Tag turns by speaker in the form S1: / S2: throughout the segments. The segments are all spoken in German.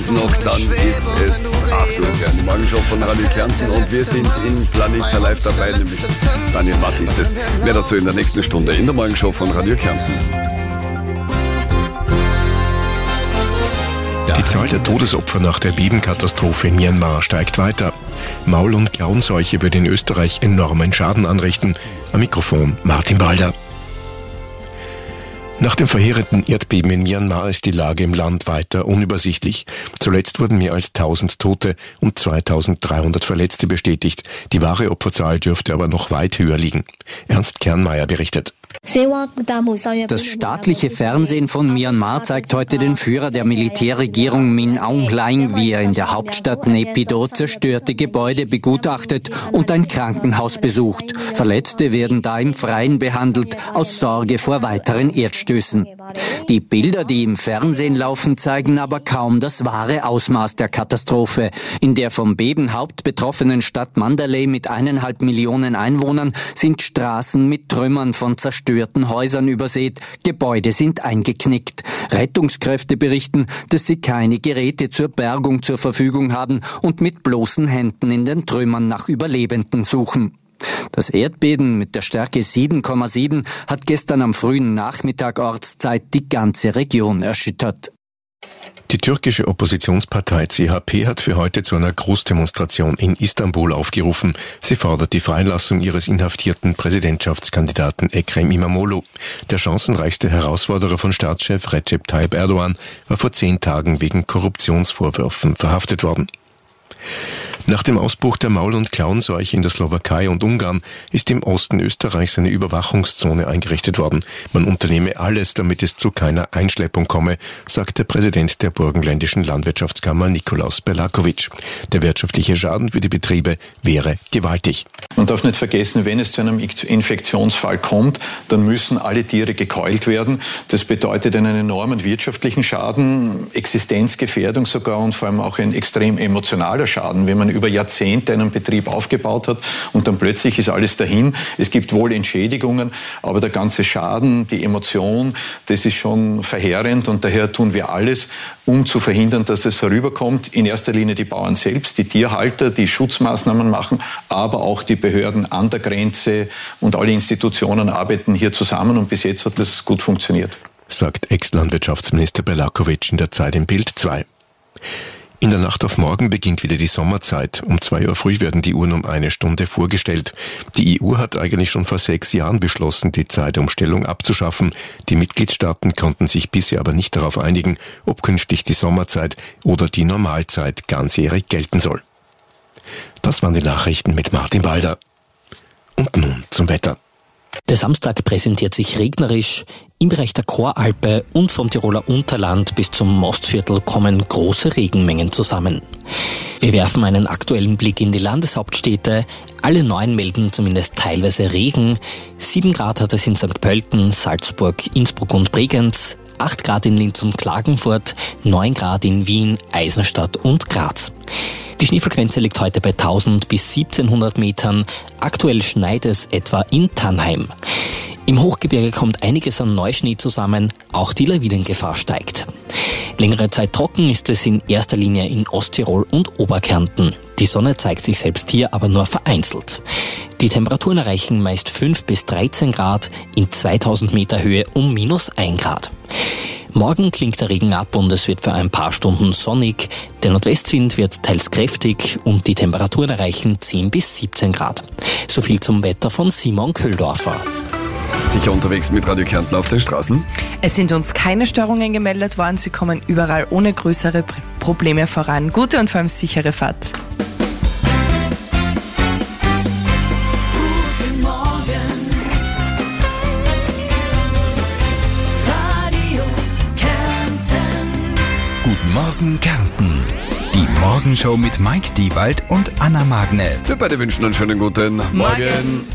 S1: noch, dann ist es 8 Uhr. Die Morgenshow von Radio Kärnten und wir sind in Planica live dabei, nämlich Daniel Matt ist es. Mehr dazu in der nächsten Stunde in der Morgenshow von Radio Kärnten.
S2: Die Zahl der Todesopfer nach der Ebenkatastrophe in Myanmar steigt weiter. Maul- und Klauenseuche würde in Österreich enormen Schaden anrichten. Am Mikrofon Martin Balder. Nach dem verheerenden Erdbeben in Myanmar ist die Lage im Land weiter unübersichtlich. Zuletzt wurden mehr als 1000 Tote und 2300 Verletzte bestätigt. Die wahre Opferzahl dürfte aber noch weit höher liegen. Ernst Kernmeier berichtet.
S3: Das staatliche Fernsehen von Myanmar zeigt heute den Führer der Militärregierung Min Aung Hlaing, wie er in der Hauptstadt Naypyidaw zerstörte Gebäude begutachtet und ein Krankenhaus besucht. Verletzte werden da im Freien behandelt, aus Sorge vor weiteren Erdstößen. Die Bilder, die im Fernsehen laufen, zeigen aber kaum das wahre Ausmaß der Katastrophe. In der vom Beben hauptbetroffenen Stadt Mandalay mit 1,5 Millionen Einwohnern sind Straßen mit Trümmern von zerstörten Häusern übersät. Gebäude sind eingeknickt. Rettungskräfte berichten, dass sie keine Geräte zur Bergung zur Verfügung haben und mit bloßen Händen in den Trümmern nach Überlebenden suchen. Das Erdbeben mit der Stärke 7,7 hat gestern am frühen Nachmittag Ortszeit die ganze Region erschüttert.
S2: Die türkische Oppositionspartei CHP hat für heute zu einer Großdemonstration in Istanbul aufgerufen. Sie fordert die Freilassung ihres inhaftierten Präsidentschaftskandidaten Ekrem İmamoğlu. Der chancenreichste Herausforderer von Staatschef Recep Tayyip Erdogan war vor 10 Tagen wegen Korruptionsvorwürfen verhaftet worden. Nach dem Ausbruch der Maul- und Klauenseuche in der Slowakei und Ungarn ist im Osten Österreichs eine Überwachungszone eingerichtet worden. Man unternehme alles, damit es zu keiner Einschleppung komme, sagt der Präsident der burgenländischen Landwirtschaftskammer Nikolaus Belakovic. Der wirtschaftliche Schaden für die Betriebe wäre gewaltig.
S4: Man darf nicht vergessen, wenn es zu einem Infektionsfall kommt, dann müssen alle Tiere gekeult werden. Das bedeutet einen enormen wirtschaftlichen Schaden, Existenzgefährdung sogar und vor allem auch ein extrem emotionaler Schaden, wenn man über Jahrzehnte einen Betrieb aufgebaut hat und dann plötzlich ist alles dahin. Es gibt wohl Entschädigungen, aber der ganze Schaden, die Emotion, das ist schon verheerend und daher tun wir alles, um zu verhindern, dass es herüberkommt. In erster Linie die Bauern selbst, die Tierhalter, die Schutzmaßnahmen machen, aber auch die Behörden an der Grenze und alle Institutionen arbeiten hier zusammen und bis jetzt hat das gut funktioniert.
S2: Sagt Ex-Landwirtschaftsminister Belakovic in der Zeit im Bild 2. In der Nacht auf morgen beginnt wieder die Sommerzeit. Um 2 Uhr früh werden die Uhren um 1 Stunde vorgestellt. Die EU hat eigentlich schon vor 6 Jahren beschlossen, die Zeitumstellung abzuschaffen. Die Mitgliedstaaten konnten sich bisher aber nicht darauf einigen, ob künftig die Sommerzeit oder die Normalzeit ganzjährig gelten soll. Das waren die Nachrichten mit Martin Balder. Und nun zum Wetter.
S5: Der Samstag präsentiert sich regnerisch. Im Bereich der Choralpe und vom Tiroler Unterland bis zum Mostviertel kommen große Regenmengen zusammen. Wir werfen einen aktuellen Blick in die Landeshauptstädte. Alle 9 melden zumindest teilweise Regen. 7 Grad hat es in St. Pölten, Salzburg, Innsbruck und Bregenz. 8 Grad in Linz und Klagenfurt, 9 Grad in Wien, Eisenstadt und Graz. Die Schneefrequenz liegt heute bei 1000 bis 1700 Metern. Aktuell schneit es etwa in Tannheim. Im Hochgebirge kommt einiges an Neuschnee zusammen, auch die Lawinengefahr steigt. Längere Zeit trocken ist es in erster Linie in Osttirol und Oberkärnten. Die Sonne zeigt sich selbst hier aber nur vereinzelt. Die Temperaturen erreichen meist 5 bis 13 Grad, in 2000 Meter Höhe um -1 Grad. Morgen klingt der Regen ab und es wird für ein paar Stunden sonnig. Der Nordwestwind wird teils kräftig und die Temperaturen erreichen 10 bis 17 Grad. So viel zum Wetter von Simon Köhldorfer.
S1: Sicher unterwegs mit Radio Kärnten auf den Straßen?
S6: Es sind uns keine Störungen gemeldet worden. Sie kommen überall ohne größere Probleme voran. Gute und vor allem sichere Fahrt.
S7: Guten Morgen. Radio Kärnten.
S8: Guten Morgen Kärnten. Die Morgenshow mit Mike Diewald und Anna Magnet.
S1: Wir beide wünschen einen schönen guten Morgen.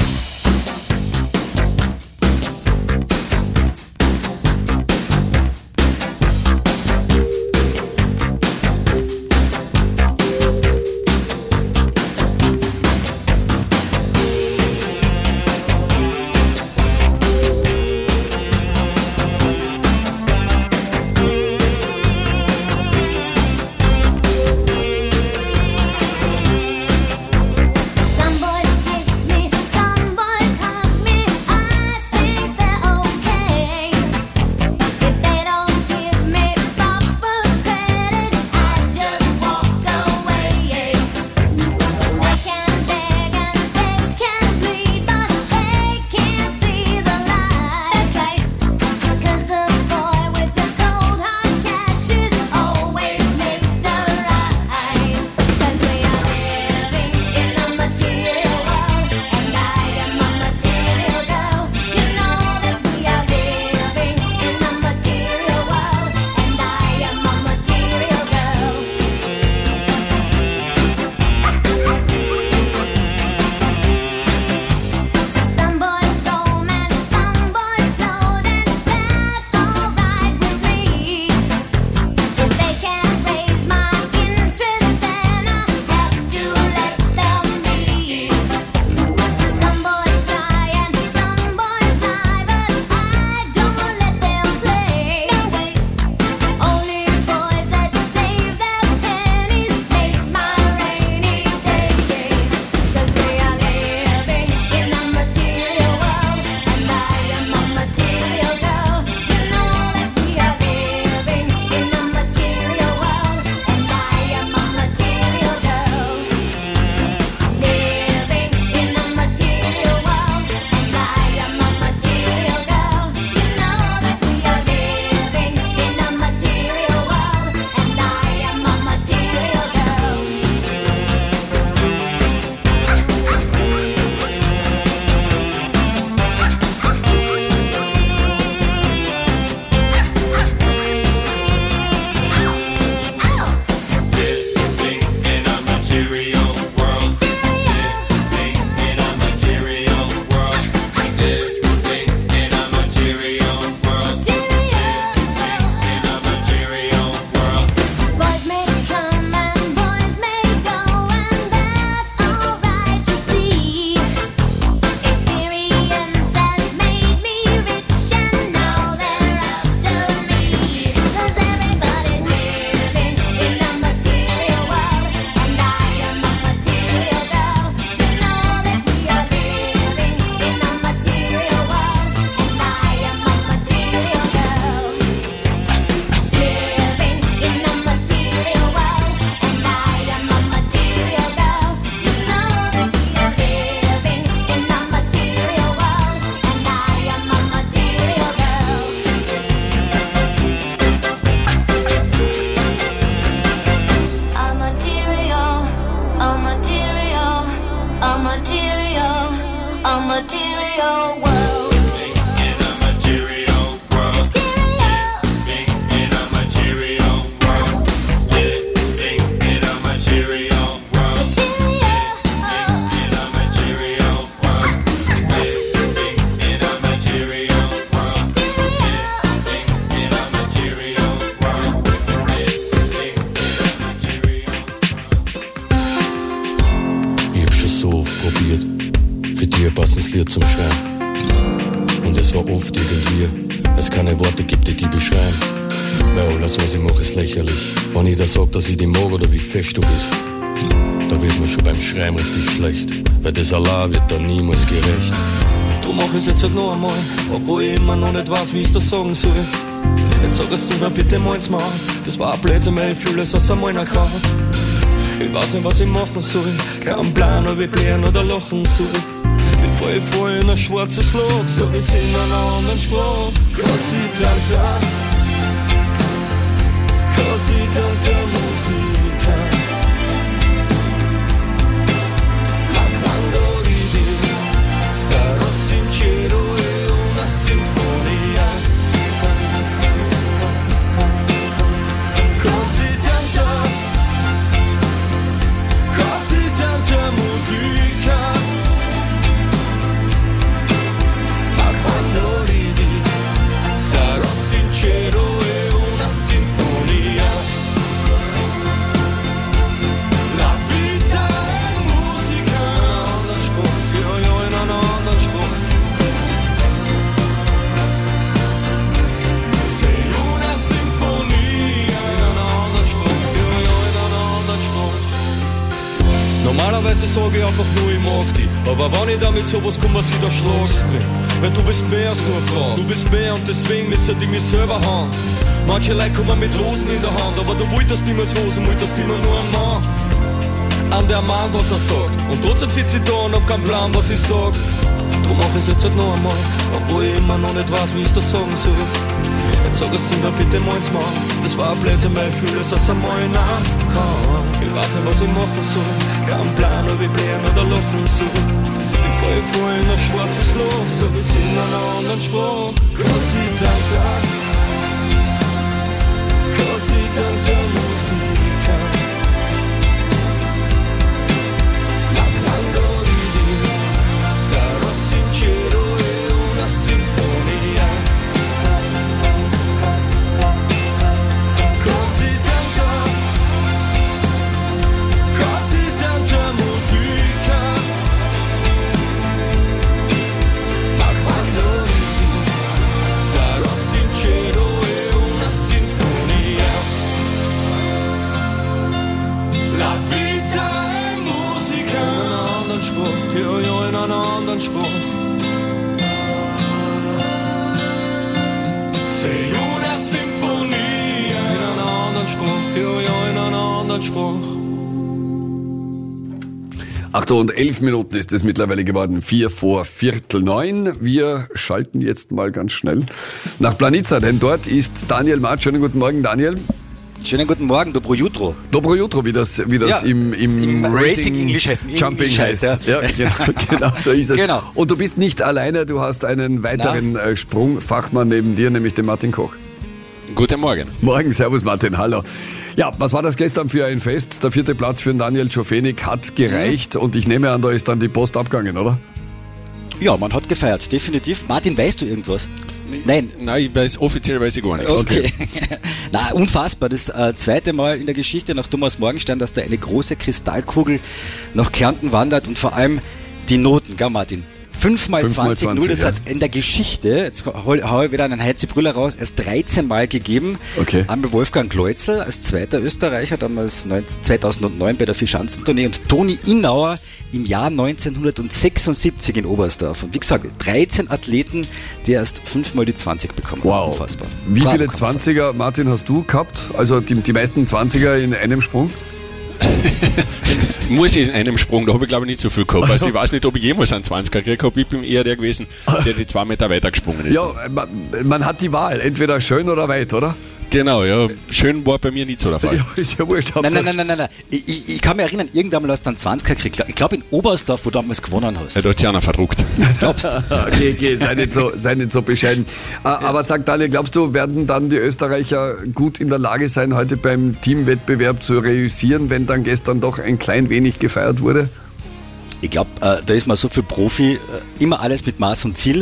S7: material world.
S9: Passendes Lied zum Schreiben. Und es war oft irgendwie, es keine Worte gibt, die beschreiben. Weil alles, was ich mache, ist lächerlich. Wenn ich da sag, dass ich die mag oder wie fest du bist, da wird mir schon beim Schreiben richtig schlecht. Weil das allein wird dann niemals gerecht. Drum mach ich's jetzt halt noch einmal, obwohl ich immer noch nicht weiß, wie ich's das sagen soll. Jetzt sagst du mir bitte mal ins Maul, das war ein Blödsinn, weil ich fühle es aus einmal kann. Ich weiß nicht, was ich machen soll, kein Plan, ob ich blären oder lachen soll. Bevor ich vor in ein schwarzes Loch, sag ich's in einer anderen Sprache. Cause ich dank der Musiker. Ma quando ridi, sarò sincero e una sinfonia. Così tanta musica. Ma quando ridi, sarò sincero e una sinfonia. La vita è musica, non spruch, io in un anderen Spruch. Sei una sinfonia, in un anderen Spruch, io in un anderen Spruch. Normalerweise sage ich einfach nur, ich mag dich. Aber wenn ich damit sowas komme, was ich da schlagst mich. Weil du bist mehr als nur eine Frau. Du bist mehr und deswegen müssen die mich selber haben. Manche Leute kommen mit Rosen in der Hand, aber du wolltest niemals Rosen, wolltest immer nur einen Mann. An der Mann, was er sagt. Und trotzdem sitze ich da und hab keinen Plan, was ich sag. Drum mach ich's jetzt halt noch einmal, obwohl ich immer noch nicht weiß, wie ich das sagen soll. Jetzt sagst du mir bitte mal ins Maul, das war ein Blödsinn, weil ich fühle es aus einmal kann. Ich weiß nicht, was ich machen soll, kein Plan, ob ich blären oder lachen soll. Bevor ich vor in ein schwarzes Loch, sag ich's in einer anderen Sprache. Così tanta musica. Ma quando ridi, sarò sincero e una sinfonia. Così tanta musica. Ma quando ridi, sarò sincero e una sinfonia. La vita è musica. In einen anderen Spruch, ja, in einen anderen Spruch. Sei una sinfonia. In einen anderen Spruch, ja, in einen anderen Spruch.
S1: 8:11 Minuten ist es mittlerweile geworden, 8:45. Wir schalten jetzt mal ganz schnell nach Planica, denn dort ist Daniel Maat. Schönen guten Morgen, Daniel.
S10: Schönen guten Morgen, Dobro Jutro.
S1: Dobro Jutro, wie das ja, im Racing
S10: English heißt.
S1: Jumping heißt. Ja, genau, so ist es. Genau. Und du bist nicht alleine, du hast einen weiteren Sprungfachmann neben dir, nämlich den Martin Koch.
S11: Guten Morgen.
S1: Morgen, servus Martin, hallo. Ja, was war das gestern für ein Fest? Der 4. Platz für Daniel Czofenik hat gereicht und ich nehme an, da ist dann die Post abgegangen, oder?
S10: Ja, man hat gefeiert, definitiv. Martin, weißt du irgendwas? Nein,
S11: offiziell weiß ich gar nichts.
S10: Okay. Na, unfassbar. Das zweite Mal in der Geschichte nach Thomas Morgenstern, dass da eine große Kristallkugel nach Kärnten wandert und vor allem die Noten, gell Martin? 5x20, das hat es in der Geschichte, jetzt hau ich wieder einen Heizibrüller raus, erst 13 Mal gegeben.
S1: Okay.
S10: Einmal Wolfgang Gleutzel als zweiter Österreicher, damals 2009 bei der Vierschanzentournee und Toni Innauer im Jahr 1976 in Oberstdorf. Und wie gesagt, 13 Athleten, die erst 5 die 20 bekommen.
S1: Wow.
S10: Unfassbar.
S1: Wie viele 20er, Martin, hast du gehabt? Also die meisten 20er in einem Sprung?
S11: Muss ich in einem Sprung, da habe ich glaube ich nicht so viel gehabt. Also ich weiß nicht, ob ich jemals einen 20er gekriegt habe. Ich bin eher der gewesen, der die 2 Meter weiter gesprungen ist.
S1: Ja, man hat die Wahl, entweder schön oder weit, oder?
S11: Genau, ja. Schön war bei mir nicht so der Fall.
S10: Ja, ist ja wurscht. Nein. Ich kann mich erinnern, irgendwann mal hast du einen 20er gekriegt. Ich glaube in Oberstdorf, wo du damals gewonnen hast.
S11: Ja, da hat sich einer verdruckt.
S10: Glaubst du?
S1: Okay, sei nicht so bescheiden. Aber sag Daniel, glaubst du, werden dann die Österreicher gut in der Lage sein, heute beim Teamwettbewerb zu reüssieren, wenn dann gestern doch ein klein wenig gefeiert wurde?
S10: Ich glaube, da ist man so viel Profi, immer alles mit Maß und Ziel.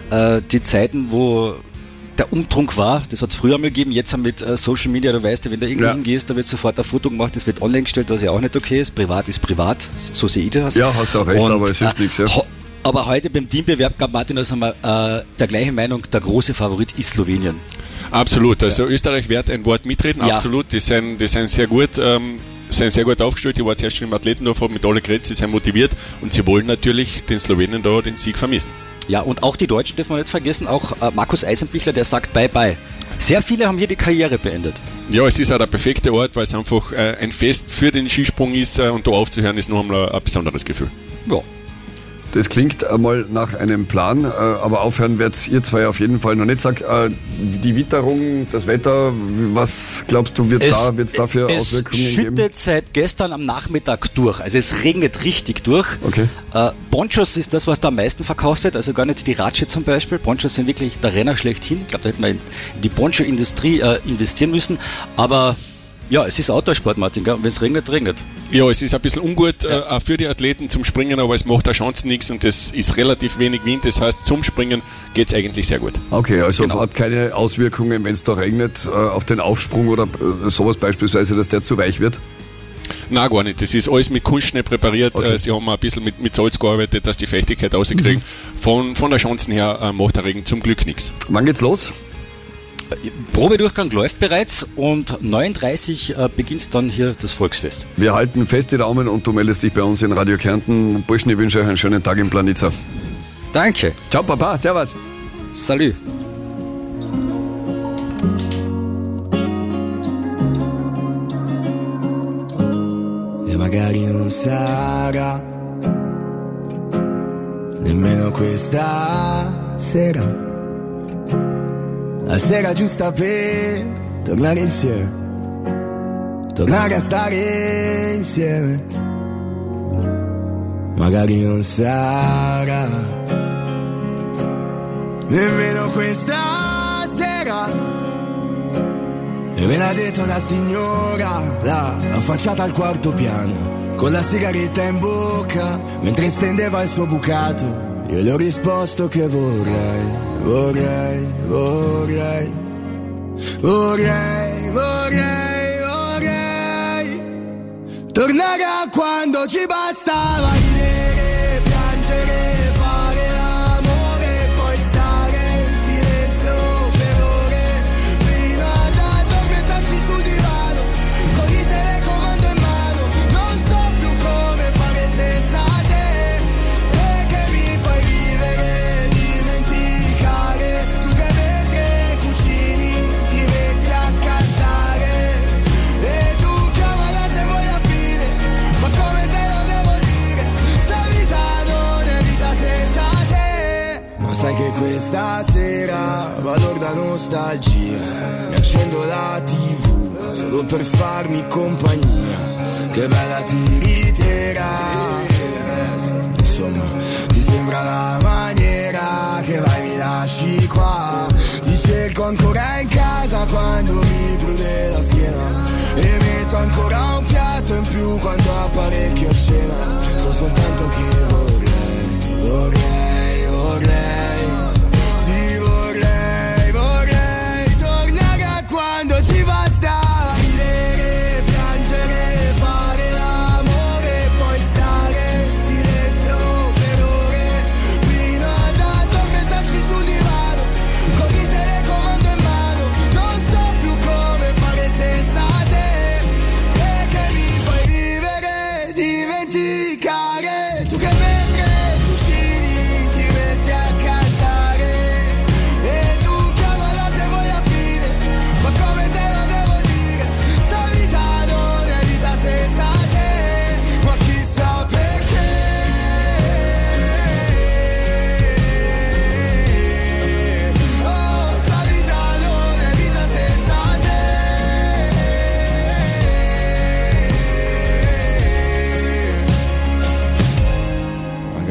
S10: Die Zeiten, wo der Umtrunk war, das hat es früher mal gegeben, jetzt haben mit Social Media, du weißt ja, wenn du irgendwo hingehst, da wird sofort ein Foto gemacht, das wird online gestellt, was ja auch nicht okay ist. Privat ist privat, so sehe ich das.
S1: Ja, hast du auch recht,
S10: und,
S1: aber es hilft nichts. Ja.
S10: Aber heute beim Teambewerb, gab Martin, da sind wir der gleichen Meinung, der große Favorit ist Slowenien.
S11: Absolut, also Österreich wird ein Wort mitreden, absolut, die sind sehr gut. Sind sehr gut aufgestellt, ich war zuerst schon im Athletendorf, habe mit alle geredet, sie sind motiviert und sie wollen natürlich den Slowenen da den Sieg vermissen. Ja, und auch die Deutschen dürfen wir nicht vergessen, auch Markus Eisenbichler, der sagt Bye-bye. Sehr viele haben hier die Karriere beendet. Ja, es ist auch der perfekte Ort, weil es einfach ein Fest für den Skisprung ist und da aufzuhören ist noch einmal ein besonderes Gefühl.
S1: Ja. Das klingt einmal nach einem Plan, aber aufhören werdet ihr zwei auf jeden Fall noch nicht. Sag, die Witterung, das Wetter, was glaubst du, wird es da für Auswirkungen geben? Es schüttet seit gestern am Nachmittag durch, also es regnet richtig durch. Okay. Ponchos ist das, was da am meisten verkauft wird, also gar nicht die Ratsche zum Beispiel. Ponchos sind wirklich der Renner schlechthin. Ich glaube, da hätten wir in die Poncho-Industrie investieren müssen, aber ja, es ist Outdoor-Sport, Martin, wenn es regnet, regnet.
S11: Ja, es ist ein bisschen ungut auch für die Athleten zum Springen, aber es macht der Chance nichts und es ist relativ wenig Wind, das heißt zum Springen geht es eigentlich sehr gut.
S1: Okay, also hat keine Auswirkungen, wenn es da regnet, auf den Aufsprung oder sowas beispielsweise, dass der zu weich wird?
S11: Nein, gar nicht. Das ist alles mit Kunstschnee präpariert. Okay. Sie haben ein bisschen mit Salz gearbeitet, dass die Feuchtigkeit rauskriegen. Von der Chancen her macht der Regen zum Glück nichts.
S1: Wann geht's los?
S10: Probedurchgang läuft bereits und 9:30 beginnt dann hier das Volksfest.
S1: Wir halten fest die Daumen und du meldest dich bei uns in Radio Kärnten. Burschen, ich wünsche euch einen schönen Tag in Planica.
S10: Danke.
S1: Ciao Papa, servus.
S10: Salut.
S12: E magari non sarà nemmeno questa sera. La sera giusta per tornare insieme, tornare a stare insieme. Magari non sarà nemmeno questa sera. E me l'ha detto la signora, là, affacciata al quarto piano, con la sigaretta in bocca, mentre stendeva il suo bucato. Io le ho risposto che vorrei tornare a quando ci bastava ridere, piangere, fare l'amore e poi stare in silenzio per ore, fino ad addormentarsi sul divano, con il telecomando in mano. Non so più come fare senza te, e che mi fai vivere, dimenticare tutte le tre cucini, ti metti a cantare e tu chiamala se vuoi a fine, ma come te lo devo dire, sta vita non è vita senza te. Ma sai che questa sera vado da nostalgia, mi accendo la TV solo per farmi compagnia, che bella tiritera, insomma ti sembra la maniera che vai mi lasci qua, ti cerco ancora in casa quando mi prude la schiena e metto ancora un piatto in più quando apparecchio a cena. So soltanto che vorrei, sì vorrei tornare a quando ci bastava ridere, piangere, fare l'amore e poi stare in silenzio per ore, fino ad addormentarsi sul divano, con il telecomando in mano. Non so più come fare senza te, e che mi fai vivere, dimenticare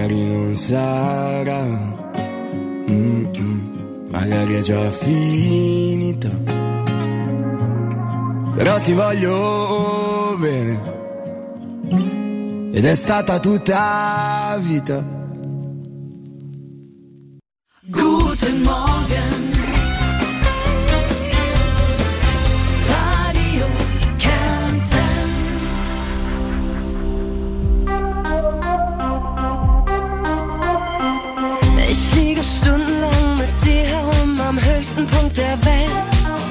S12: magari non sarà, magari è già finita, però ti voglio bene, ed è stata tutta vita.
S7: Guten Morgen, Radio Kärnten.
S13: Ich liege stundenlang mit dir herum am höchsten Punkt der Welt.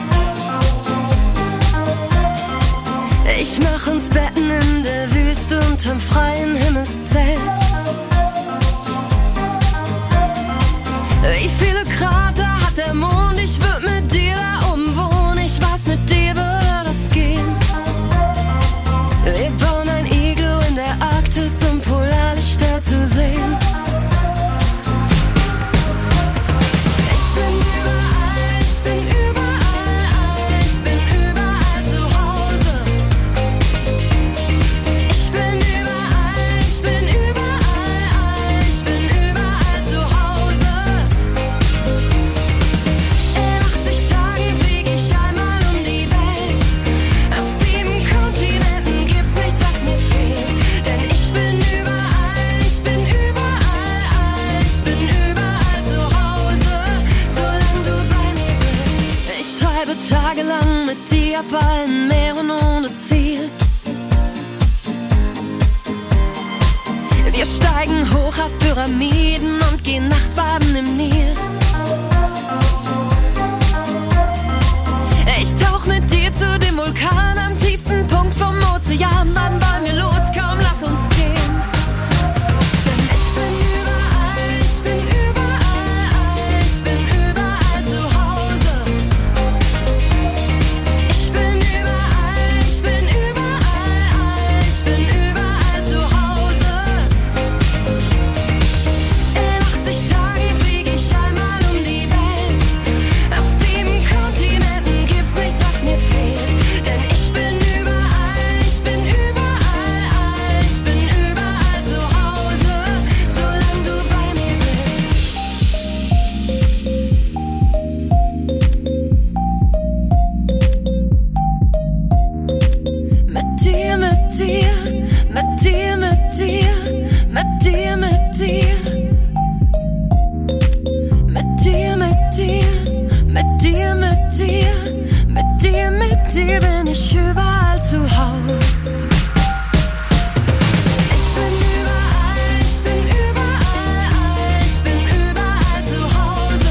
S13: Ich mach uns Betten in der Wüste unterm freien Himmelszelt. Wie viele Krater hat der Mond? Ich würd mit dir da oben wohnen. Ich weiß, mit dir würde das gehen. Wir bauen ein Iglu in der Arktis, um Polarlichter zu sehen. Ich bin überall, ich bin überall, ich bin überall zu Hause. Ich bin überall, ich bin überall, ich bin überall zu Hause. In 80 Tagen flieg ich einmal um die Welt. Auf 7 Kontinenten gibt's nichts, was mir fehlt. Denn ich bin überall, ich bin überall, ich bin überall zu Hause, solange du bei mir bist. Ich treibe tagelang mit dir auf allen Meeren ohne Ziel. Wir steigen hoch auf Pyramiden und gehen Nachtbaden im Nil. Ich tauch mit dir zu dem Vulkan am tiefsten Punkt vom Ozean. Dann wollen wir los, komm, lass uns gehen. Denn ich bin überall, ich bin überall, ich bin überall zu Hause. Ich bin überall, ich bin überall, ich bin überall zu Hause. In 80 Tagen flieg ich einmal um die Welt. Auf 7 Kontinenten gibt's nichts, was mir fehlt. Denn ich bin überall, ich bin überall, ich bin überall zu Hause, solange du bei mir bist. Mit dir, mit dir, mit dir, mit dir, mit dir, mit dir. Mit dir, mit dir, mit dir, mit dir, mit dir, mit dir bin ich überall zu Haus. Ich bin überall, ich bin überall, ich bin überall zu Hause.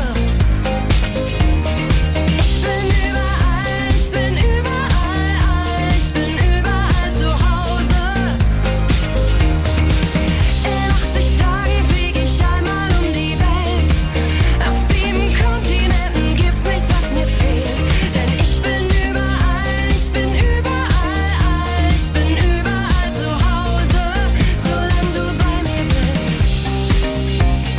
S13: Ich bin überall, ich bin überall, ich bin überall zu Hause. In 80 Tagen flieg ich einmal um die Welt. Auf 7 Kontinenten gibt's nichts, was mir fehlt. Denn ich bin überall, ich bin überall, ich bin überall zu Hause, solange du bei mir bist.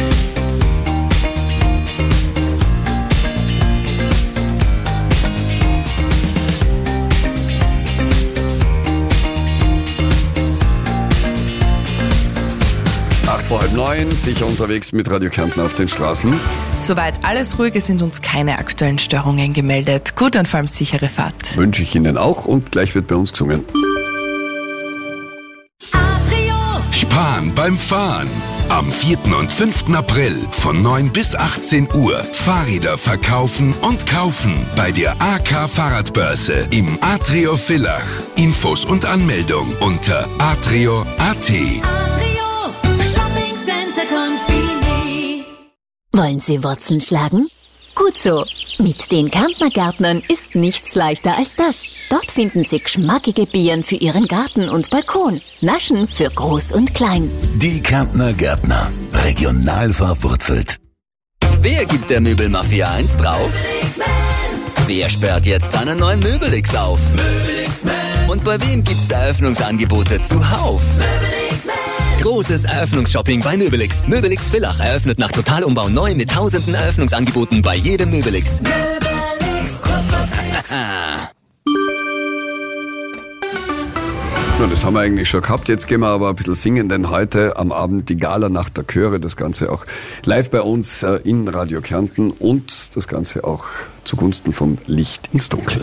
S1: Vor 8:30, sicher unterwegs mit Radio Kärnten auf den Straßen.
S6: Soweit alles ruhig, es sind uns keine aktuellen Störungen gemeldet. Gute und vor allem sichere Fahrt.
S1: Wünsche ich Ihnen auch und gleich wird bei uns gesungen.
S8: Sparen beim Fahren. Am 4. und 5. April von 9 bis 18 Uhr Fahrräder verkaufen und kaufen bei der AK Fahrradbörse im Atrio Villach. Infos und Anmeldung unter atrio.at.
S14: Wollen Sie Wurzeln schlagen? Gut so. Mit den Kärntner Gärtnern ist nichts leichter als das. Dort finden Sie geschmackige Beeren für Ihren Garten und Balkon. Naschen für Groß und Klein.
S15: Die Kärntner Gärtner. Regional verwurzelt.
S16: Wer gibt der Möbelmafia 1 drauf? Wer sperrt jetzt einen neuen Möbelix auf? Und bei wem gibt's Eröffnungsangebote zuhauf? Großes Eröffnungsshopping bei Möbelix. Möbelix Villach eröffnet nach Totalumbau neu mit tausenden Eröffnungsangeboten bei jedem Möbelix.
S1: Na, das haben wir eigentlich schon gehabt. Jetzt gehen wir aber ein bisschen singen, denn heute am Abend die Gala-Nacht der Chöre. Das Ganze auch live bei uns in Radio Kärnten und das Ganze auch zugunsten vom Licht ins Dunkel.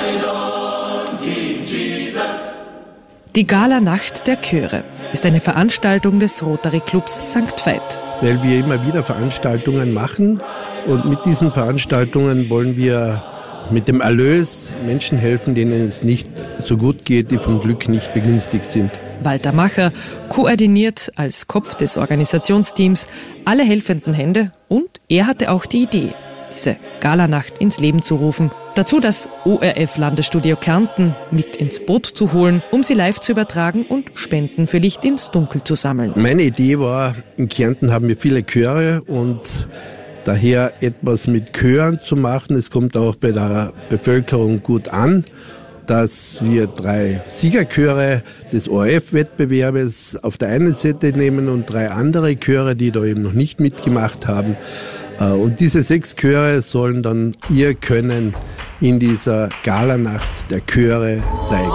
S17: Die Gala-Nacht der Chöre ist eine Veranstaltung des Rotary Clubs St. Veit.
S18: Weil wir immer wieder Veranstaltungen machen und mit diesen Veranstaltungen wollen wir mit dem Erlös Menschen helfen, denen es nicht so gut geht, die vom Glück nicht begünstigt sind.
S17: Walter Macher koordiniert als Kopf des Organisationsteams alle helfenden Hände und er hatte auch die Idee, diese Galanacht ins Leben zu rufen. Dazu das ORF-Landesstudio Kärnten mit ins Boot zu holen, um sie live zu übertragen und Spenden für Licht ins Dunkel zu sammeln.
S18: Meine Idee war, in Kärnten haben wir viele Chöre und daher etwas mit Chören zu machen. Es kommt auch bei der Bevölkerung gut an, dass wir 3 Siegerchöre des ORF-Wettbewerbes auf der einen Seite nehmen und 3 andere Chöre, die da eben noch nicht mitgemacht haben. Und diese 6 Chöre sollen dann ihr Können in dieser Galanacht der Chöre zeigen.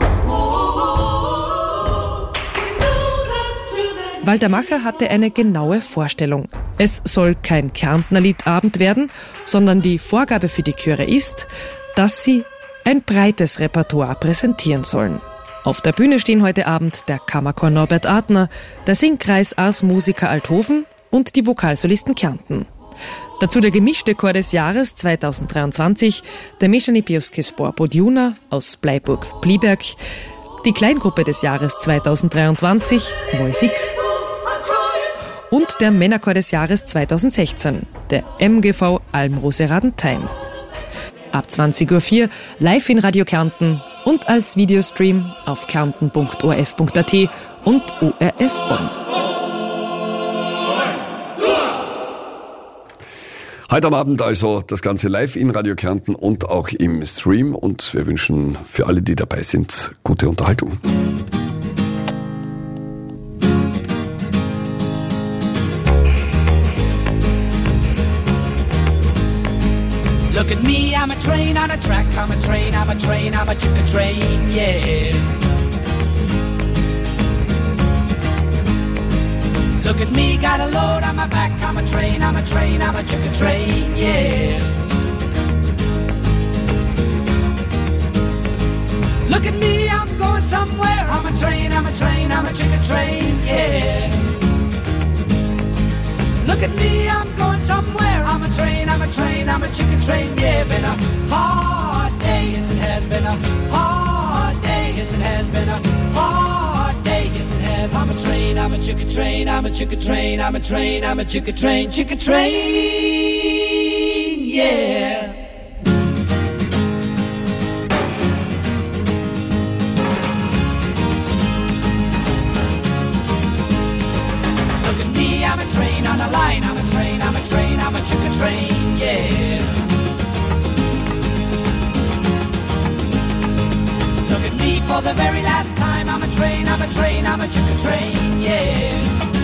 S17: Walter Macher hatte eine genaue Vorstellung. Es soll kein Kärntner Liedabend werden, sondern die Vorgabe für die Chöre ist, dass sie ein breites Repertoire präsentieren sollen. Auf der Bühne stehen heute Abend der Kammerchor Norbert Adner, der Singkreis Ars Musica Althofen und die Vokalsolisten Kärnten. Dazu der gemischte Chor des Jahres 2023, der Meszany Piłskie Zbor Podjuna aus Bleiburg-Pliberg, die Kleingruppe des Jahres 2023, Wojsix, und der Männerchor des Jahres 2016, der MGV Almrose Radentheim. Ab 20.04 Uhr live in Radio Kärnten und als Videostream auf kärnten.orf.at und ORF On.
S1: Heute am Abend also das Ganze live in Radio Kärnten und auch im Stream und wir wünschen für alle, die dabei sind, gute Unterhaltung.
S12: Look at me, I'm a train on a track, I'm a train, I'm a train, I'm a chicken train, yeah. Look at me, got a load on my back, I'm a train, I'm a train, I'm a chicken train, yeah. Look at me, I'm going somewhere, I'm a train, I'm a train, I'm a chicken train, yeah. Look at me, I'm going somewhere, I'm a train, I'm a train, I'm a chicken train, yeah. Been a hard day, yes it has been a hard day, yes it has been a hard day, yes it has. I'm a train, I'm a chicken train, I'm a chicken train, I'm a train, I'm a chicken train, yeah. Look at me, I'm a train on a line, I'm a train, I'm a train, I'm a chicken train, yeah. Look at me for the very last time, I'm a train, I'm a train, I'm a chicken train, yeah.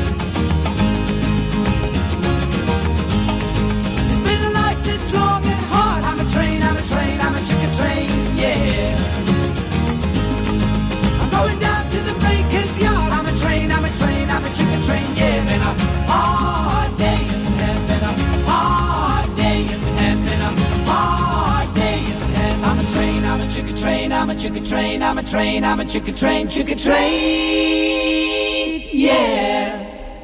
S12: It's been a life that's long and hard, I'm a train, I'm a train, I'm a chicken train, yeah. I'm going down to the baker's yard, I'm a train, I'm a train, I'm a chicken train, yeah. Been a hard day, yes it has been a hard day, yes it has been a hard day, yes it has. I'm a train, I'm a chicken train, I'm a chicken train, I'm a train, I'm a chicken train, yeah.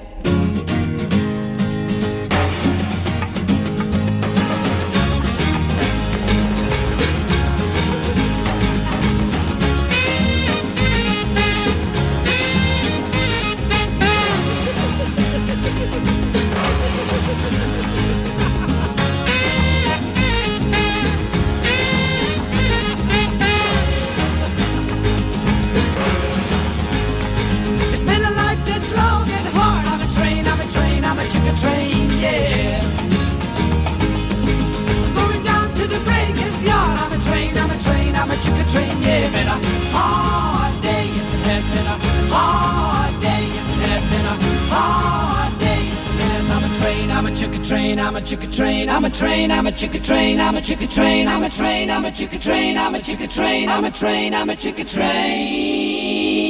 S12: It's been a life that's long and hard. I'm a train, I'm a train, I'm a chicken train, yeah. Going down to the breaker's yard. I'm a train, I'm a train, I'm a chicken train, yeah. Been a hard day, yes it has been a hard day, yes it has been a hard day, yes it has. I'm a train, I'm a chicken train, I'm a chicken train, I'm a train, I'm a chicken train, I'm a chicken train, I'm a train, I'm a chicken train, I'm a chicken train, I'm a train, I'm a chicken train.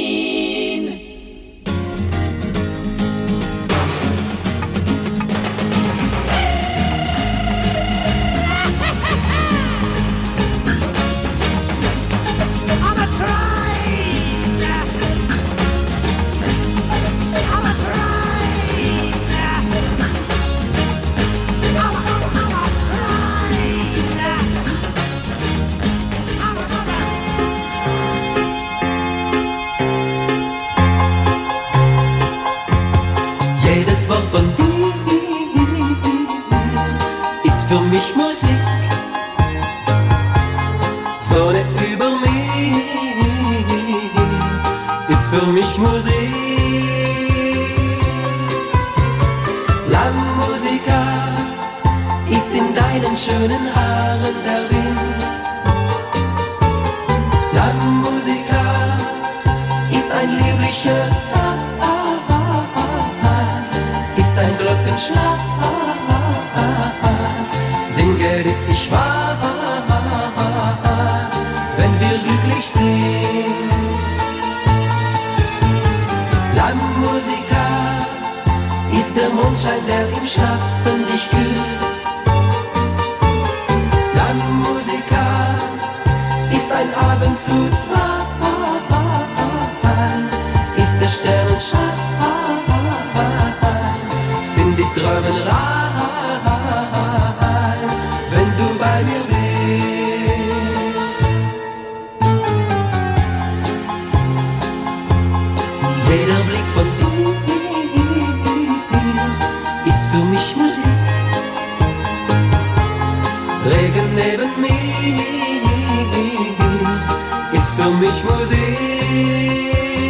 S19: Jedes Wort von dir ist für mich Musik. Sonne über mich ist für mich Musik. La Musica ist in deinen schönen Haaren der Wind. La Musica ist ein lieblicher Tag, ist ein Glockenschlag, den werde ich wahr, wenn wir glücklich sind. La Musica ist der Mondschein, der im Schlafen dich küsst. La Musica ist ein Abend zu zweit, ist der Sternenschein, sind die Träume rein, wenn du bei mir bist. Jeder Blick von dir ist für mich Musik. Regen neben mir ist für mich Musik.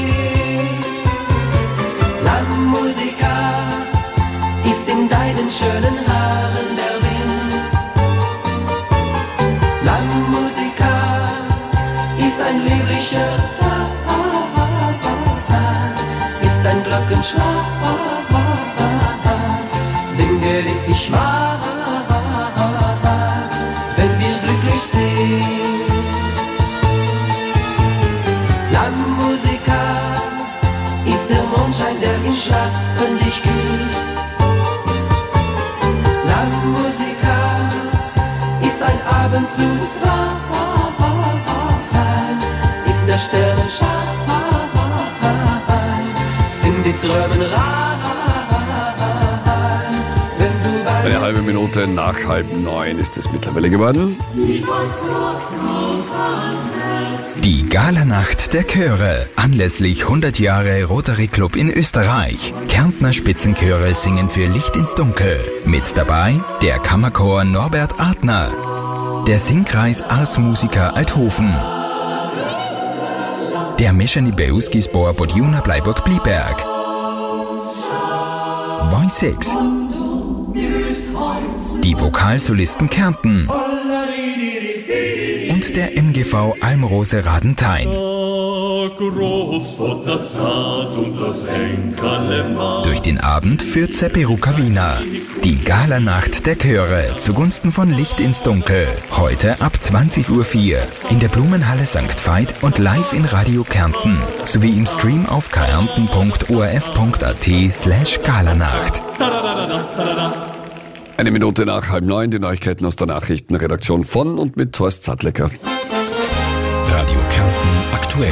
S19: La Musica ist in deinen schönen Haaren der Wind. La Musica ist ein lieblicher Tag, ist ein Glockenschlag, den werde ich wahr, wenn wir glücklich sind. La Musica ist der Mondschein, der im Schlafen dich küsst. La Musica ist ein Abend zu zweit, ist der Sternenschein, sind die Träume rein, wenn du bei
S1: Eine halbe Minute nach 8:30 ist es mittlerweile geworden.
S20: Die Galanacht der Chöre, anlässlich 100 Jahre Rotary Club in Österreich. Kärntner Spitzenchöre singen für Licht ins Dunkel. Mit dabei der Kammerchor Norbert Artner, der Singkreis Ars Musica Althofen, der Meszany Bełżski-Zbor Podjuna Bleiburg-Bliberg, Voice 6, die Vokalsolisten Kärnten und der MGV Almrose Radenthein. Durch den Abend führt Seppi Rukavina. Die Galanacht der Chöre zugunsten von Licht ins Dunkel. Heute ab 20:04 Uhr in der Blumenhalle St. Veit und live in Radio Kärnten sowie im Stream auf kärnten.orf.at/Galanacht.
S1: Eine Minute nach 8:30, die Neuigkeiten aus der Nachrichtenredaktion von und mit Horst Sattlecker.
S20: Radio Kärnten aktuell.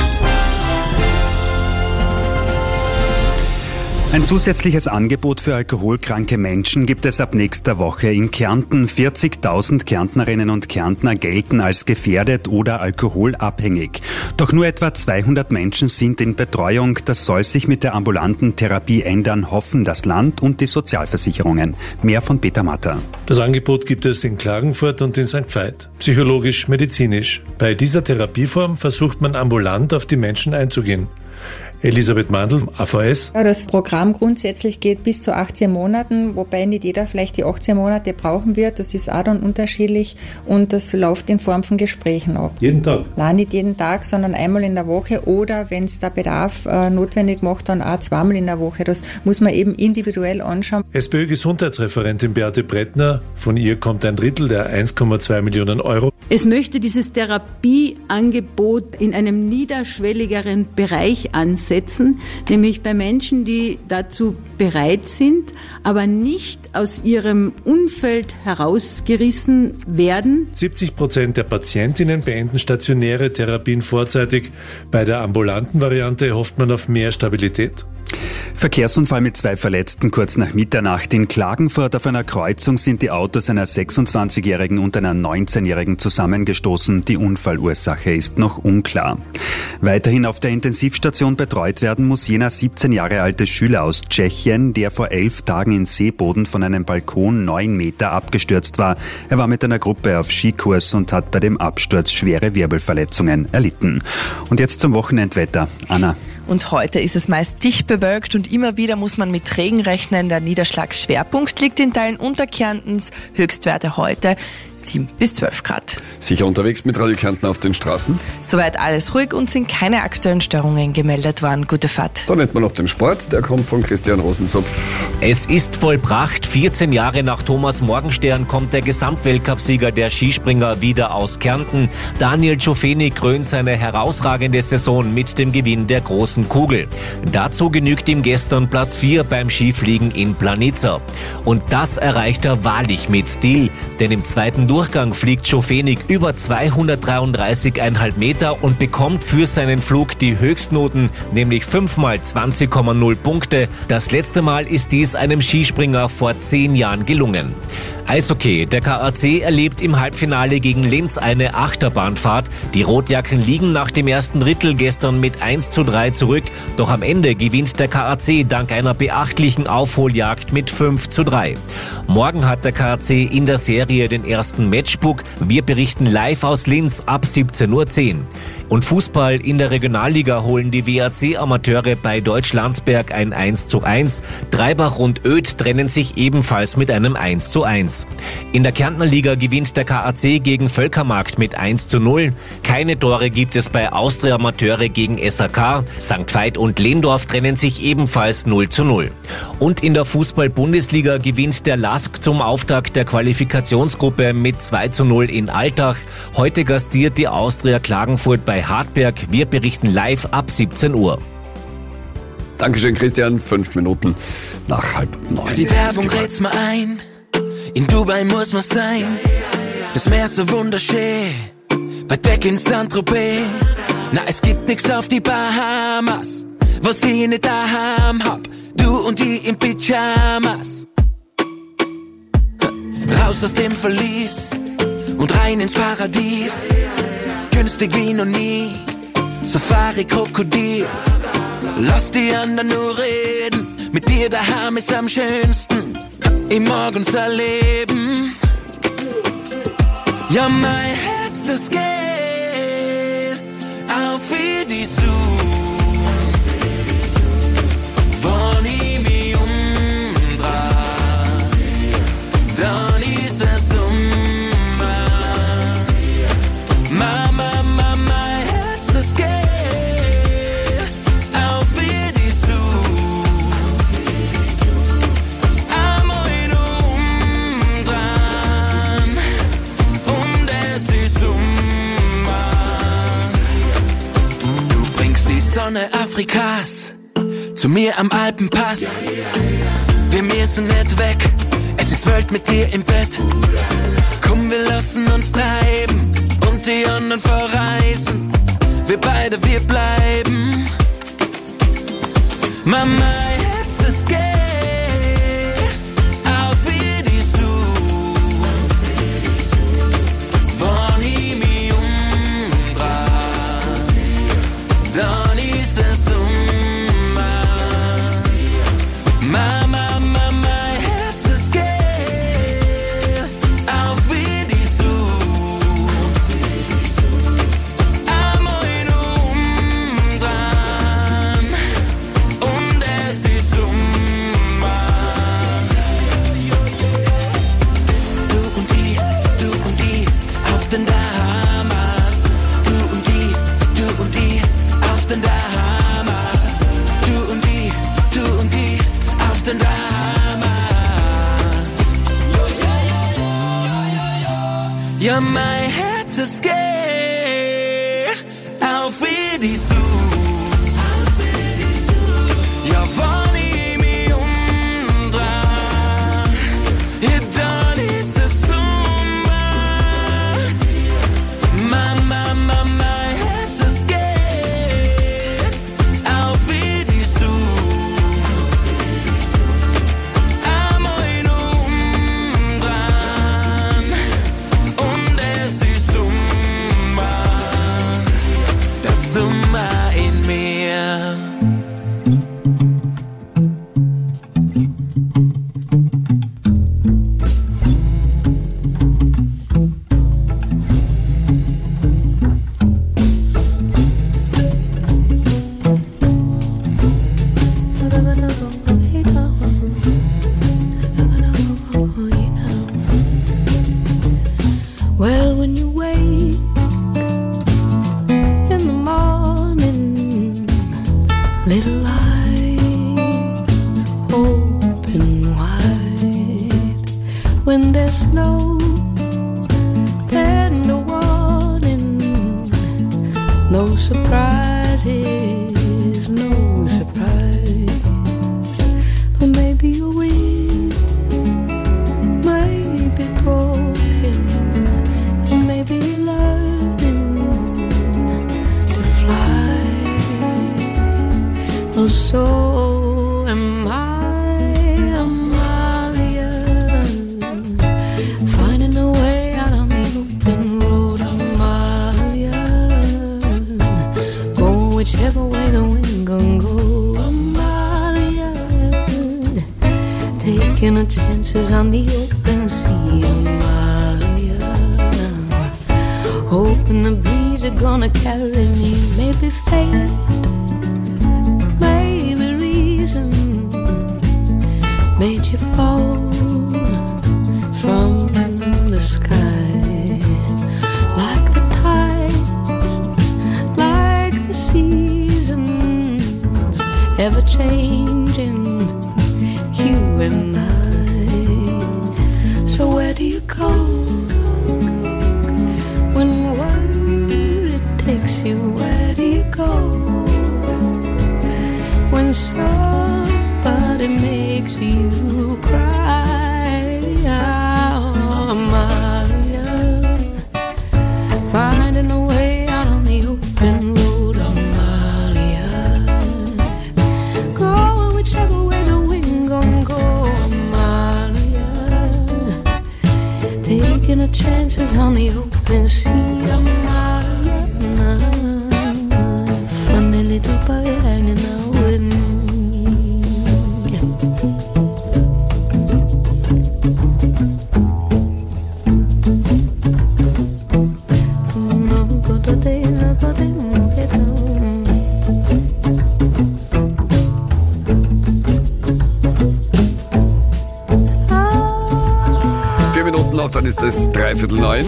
S21: Ein zusätzliches Angebot für alkoholkranke Menschen gibt es ab nächster Woche in Kärnten. 40.000 Kärntnerinnen und Kärntner gelten als gefährdet oder alkoholabhängig. Doch nur etwa 200 Menschen sind in Betreuung. Das soll sich mit der ambulanten Therapie ändern, hoffen das Land und die Sozialversicherungen. Mehr von Peter Matter.
S22: Das Angebot gibt es in Klagenfurt und in St. Veit. Psychologisch-medizinisch. Bei dieser Therapieform versucht man ambulant auf die Menschen einzugehen. Elisabeth Mandl, AVS.
S23: Ja, das Programm grundsätzlich geht bis zu 18 Monaten, wobei nicht jeder vielleicht die 18 Monate brauchen wird. Das ist auch dann unterschiedlich und das läuft in Form von Gesprächen ab.
S22: Jeden Tag?
S23: Nein, nicht jeden Tag, sondern einmal in der Woche oder wenn es der Bedarf notwendig macht, dann auch zweimal in der Woche. Das muss man eben individuell anschauen.
S22: SPÖ-Gesundheitsreferentin Beate Brettner, von ihr kommt ein Drittel der 1,2 Millionen Euro.
S24: Es möchte dieses Therapieangebot in einem niederschwelligeren Bereich ansetzen, nämlich bei Menschen, die dazu bereit sind, aber nicht aus ihrem Umfeld herausgerissen werden.
S22: 70% der Patientinnen beenden stationäre Therapien vorzeitig. Bei der ambulanten Variante hofft man auf mehr Stabilität.
S21: Verkehrsunfall mit 2 Verletzten kurz nach Mitternacht. In Klagenfurt auf einer Kreuzung sind die Autos einer 26-Jährigen und einer 19-Jährigen zusammengestoßen. Die Unfallursache ist noch unklar. Weiterhin auf der Intensivstation betreut werden muss jener 17 Jahre alte Schüler aus Tschechien, der vor 11 Tagen in Seeboden von einem Balkon 9 Meter abgestürzt war. Er war mit einer Gruppe auf Skikurs und hat bei dem Absturz schwere Wirbelverletzungen erlitten. Und jetzt zum Wochenendwetter. Anna.
S6: Und heute ist es meist dicht bewölkt und immer wieder muss man mit Regen rechnen. Der Niederschlagsschwerpunkt liegt in Teilen Unterkärntens. Höchstwerte heute 7 bis 12 Grad.
S1: Sicher unterwegs mit Radio Kärnten auf den Straßen?
S6: Soweit alles ruhig und sind keine aktuellen Störungen gemeldet worden. Gute Fahrt.
S1: Dann nennt man noch den Sport, der kommt von Christian Rosenzopf.
S2: Es ist vollbracht. 14 Jahre nach Thomas Morgenstern kommt der Gesamtweltcupsieger der Skispringer wieder aus Kärnten. Daniel Cioffi krönt seine herausragende Saison mit dem Gewinn der großen Kugel. Dazu genügt ihm gestern Platz 4 beim Skifliegen in Planica. Und das erreicht er wahrlich mit Stil, denn im zweiten Durchgang fliegt Cioffi über 233,5 Meter und bekommt für seinen Flug die Höchstnoten, nämlich 5 mal 20,0 Punkte. Das letzte Mal ist dies einem Skispringer vor 10 Jahren gelungen. Eishockey. Der KAC erlebt im Halbfinale gegen Linz eine Achterbahnfahrt. Die Rotjacken liegen nach dem ersten Drittel gestern mit 1:3 zurück. Doch am Ende gewinnt der KAC dank einer beachtlichen Aufholjagd mit 5:3. Morgen hat der KAC in der Serie den ersten Matchbook. Wir berichten live aus Linz ab 17:10 Uhr. Und Fußball in der Regionalliga holen die WAC-Amateure bei Deutsch Landsberg ein 1:1. Dreibach und Oedt trennen sich ebenfalls mit einem 1:1. In der Kärntner Liga gewinnt der KAC gegen Völkermarkt mit 1:0. Keine Tore gibt es bei Austria Amateure gegen SAK. St. Veit und Lehndorf trennen sich ebenfalls 0:0. Und in der Fußball-Bundesliga gewinnt der LASK zum Auftakt der Qualifikationsgruppe mit 2:0 in Altach. Heute gastiert die Austria Klagenfurt bei Hartberg. Wir berichten live ab 17 Uhr.
S1: Dankeschön, Christian. 5 Minuten nach 8:30.
S3: Die Werbung rät's mal ein. In Dubai muss man sein. Das Meer so wunderschön. Weit weg in Saint-Tropez. Na, es gibt nix auf die Bahamas, was ich nicht daheim hab. Du und ich in Pyjamas. Raus aus dem Verlies und rein ins Paradies. Günstig wie noch nie, Safari Krokodil. Lass die anderen nur reden, mit dir daheim ist am schönsten. Im Morgens erleben. Ja, mein Herz, das geht auf wie die Suche. Wann ich mich umdreh, dann ist es Mama, mein Herz, das geht auf wie die Suche. Einmal umdrehen und es ist Du bringst die Sonne Afrikas zu mir am Alpenpass. Wir müssen nicht weg, es ist Welt mit dir im Bett. Komm, wir lassen uns treiben und die anderen verreisen. Wir beide, wir bleiben. Mama, jetzt es geht auf wie die Suche. Wann ich mich umdreh, dann ist es Mama, mein Herz, es geht auf wie die Suche. Einmal umdrehen und es ist Du und ich auf den Bahamas. Du und ich auf den Bahamas. Du und ich auf den Bahamas. Ja, mein Herz, es geht auf wie die Suche. Ja, wann ich mich umdreh, ja, dann ist es Mama, mein Herz, es geht auf wie die Suche.
S13: when there's no and no warning, no surprises, no surprise. Or maybe your wing may be broken, and maybe you're learning to fly. Well, so am I. Whichever way the wind gon' go, Amalia. Taking her chances on the open sea, Amalia. Hoping the breeze are gonna carry me. Maybe fate, maybe reason made you fall from the sky. Like the seasons, ever changing, you and I. So where do you go when worry takes you? Where do you go when somebody makes you cry? Oh, Amalia, finding a way out on the open road. Whichever way the wind gon' go, Amalia. Taking her chances on the open sea, Amalia. Funny little bird hanging out with me.
S1: Dann ist es 8:45.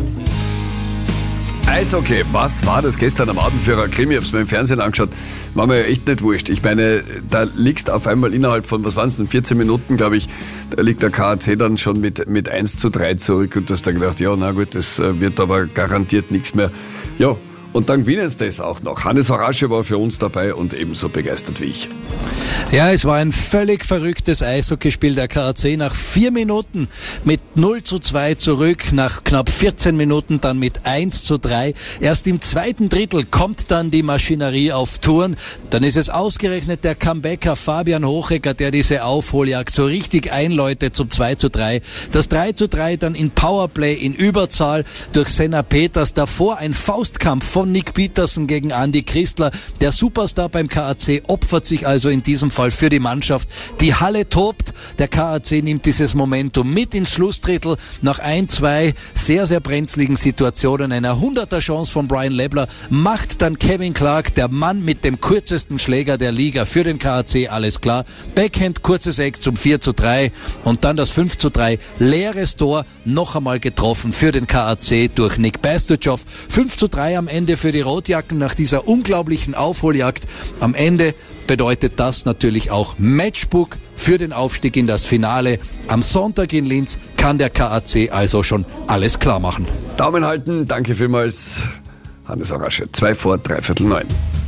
S1: Eishockey, was war das gestern am Abend für ein Krimi? Ich hab's mir im Fernsehen angeschaut. War mir echt nicht wurscht. Ich meine, da liegst auf einmal innerhalb von, was waren es denn, 14 Minuten, glaube ich, da liegt der KAC dann schon mit 1:3 zurück und du hast dann gedacht, ja, na gut, das wird aber garantiert nichts mehr. Ja, und dann gewinnen sie das auch noch. Hannes Horasche war für uns dabei und ebenso begeistert wie ich.
S4: Ja, es war ein völlig verrücktes Eishockeyspiel. Der KAC nach 4 Minuten mit 0:2 zurück, nach knapp 14 Minuten dann mit 1:3. Erst im zweiten Drittel kommt dann die Maschinerie auf Touren. Dann ist es ausgerechnet der Comebacker Fabian Hochecker, der diese Aufholjagd so richtig einläutet zum 2:3. Das 3:3 dann in Powerplay in Überzahl durch Senna Peters. Davor ein Faustkampf von Nick Petersen gegen Andi Christler. Der Superstar beim KAC opfert sich also in diesem Fall für die Mannschaft. Die Halle tobt. Der KAC nimmt dieses Momentum mit ins Schlussdrittel. Nach 1-2 sehr, sehr brenzligen Situationen, einer 100er Chance von Brian Lebler, macht dann Kevin Clark, der Mann mit dem kürzesten Schläger der Liga, für den KAC alles klar. Backhand, kurzes Eck zum 4:3 und dann das 5:3. Leeres Tor, noch einmal getroffen für den KAC durch Nick Bastuchov. 5:3 am Ende für die Rotjacken nach dieser unglaublichen Aufholjagd. Am Ende bedeutet das natürlich auch Matchbook für den Aufstieg in das Finale. Am Sonntag in Linz kann der KAC also schon alles klar machen.
S1: Daumen halten, danke vielmals, Hannes Horasche. 2 vor 9:15.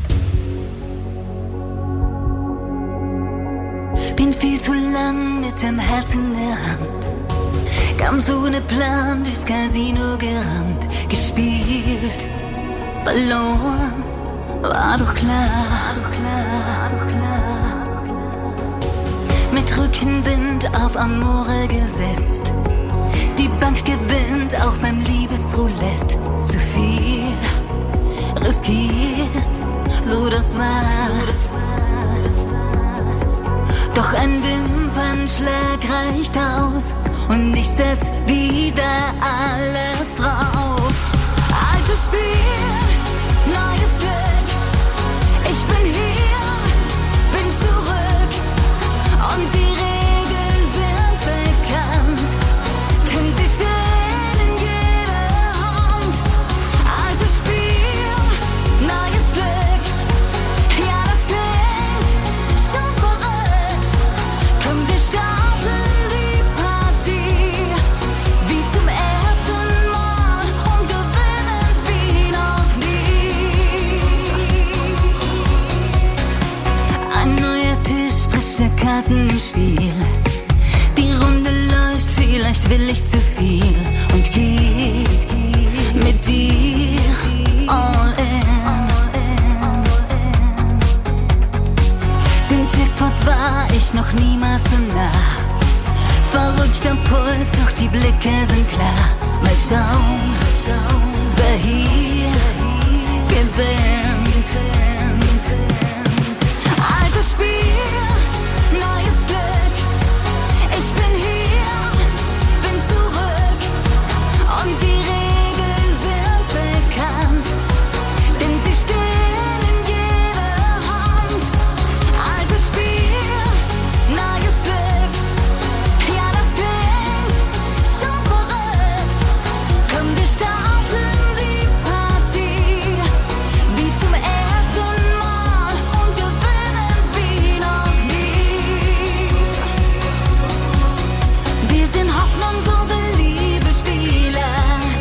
S5: Bin viel zu lang mit dem Herz in der Hand, ganz ohne Plan durchs Casino gerannt, gespielt, verloren, war doch klar. Mit Rückenwind auf Amore gesetzt, die Bank gewinnt auch beim Liebesroulette. Zu viel riskiert, so das war's. Doch ein Wimpernschlag reicht aus und ich setz wieder alles drauf. Altes Spiel, neues Glück, ich bin hier, bin zurück und die Regeln sind bekannt, denn sie stehen in jeder Hand. Altes Spiel, neues Glück, ja das klingt schon verrückt. Komm, wir starten die Partie Spiel. Die Runde läuft, vielleicht will ich zu viel und geh mit dir all in. Den Jackpot war ich noch niemals so nah. Verrückter Puls, doch die Blicke sind klar. Mal schauen, wer hier gewinnt. Altes Spiel, neues Glück. Ich bin hier, bin zurück. Und die Regeln sind bekannt, denn sie stehen in jeder Hand. Altes Spiel, neues Glück. Ja, das klingt schon verrückt. Komm, wir starten die Partie wie zum ersten Mal und gewinnen wie noch nie. Wir sind hoffnungslose Liebesspieler.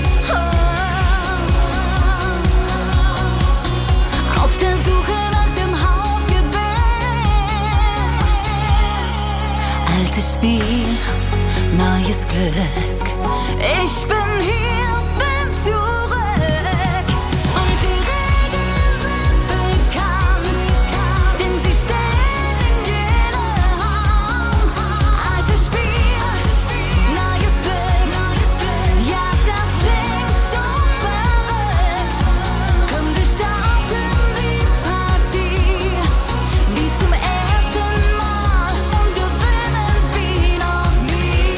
S5: Auf der Suche nach dem Hauptgewinn. Altes Spiel, neues Glück. Ich bin hier, bin zurück. Und die Regeln sind bekannt, denn sie stehen in jeder Hand. Altes Spiel, neues Glück. Ja, das klingt schon verrückt. Komm, wir starten die Partie wie zum ersten Mal und gewinnen wie noch nie.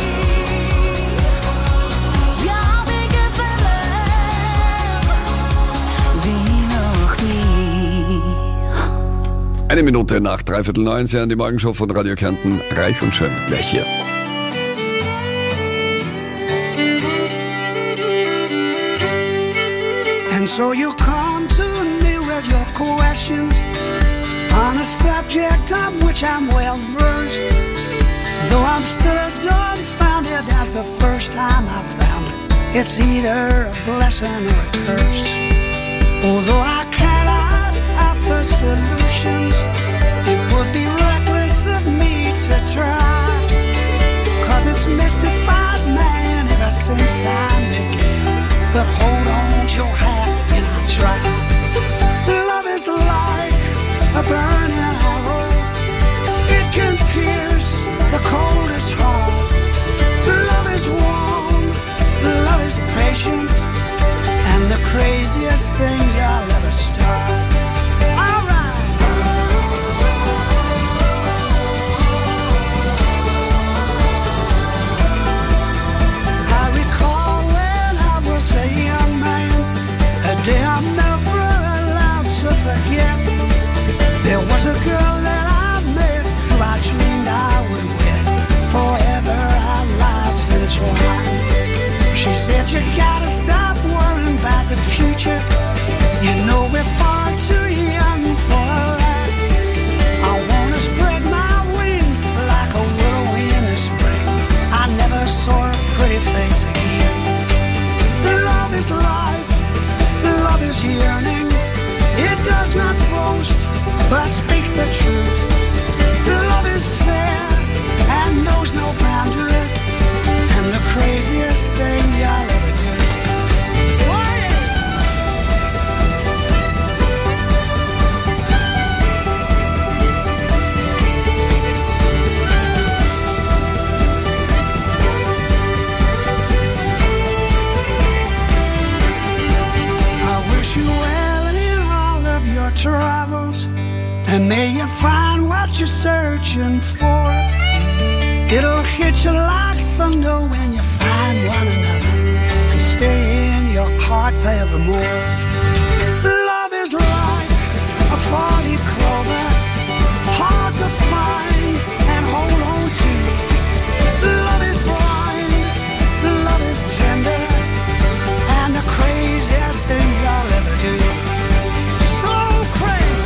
S5: Ja, wir gewinnen wie noch nie.
S1: 1 Minute nach 8:45, Sie hören die Morgenshow von Radio Kärnten. Reich und schön, gleich hier.
S12: And so you come to me with your questions on a subject of which I'm well versed. Though I'm still as dumbfounded as the first time I found it, it's either a blessing or a curse. Although I cannot offer solutions, it would be reckless of me to try. 'Cause it's mystified man ever since time began. But hold on to your hat and I'll try. Love is like a burning arrow. It can pierce the coldest heart. Love is warm, love is patient, and the craziest thing you'll ever start. All right. I recall when I was a young man, a day I'm never allowed to forget. There was a girl that I met who I dreamed I would wed. Forever our lives entwined. She said you gotta stop worrying about the future. You know we're far too young for that. I wanna spread my wings like a willow in the spring. I never saw her pretty face again. Love is life, love is yearning. It does not boast, but speaks the truth. Love is fair and knows no boundaries, and the craziest thing you'll ever do. Oh, yeah. I wish you well in all of your travels, and may you find what you're searching for. It'll hit you like thunder when you find one another and stay in your heart forevermore. Love is like a 40 clover, hard to find and hold on to. Love is blind, love is tender, and the craziest thing you'll ever do. So crazy.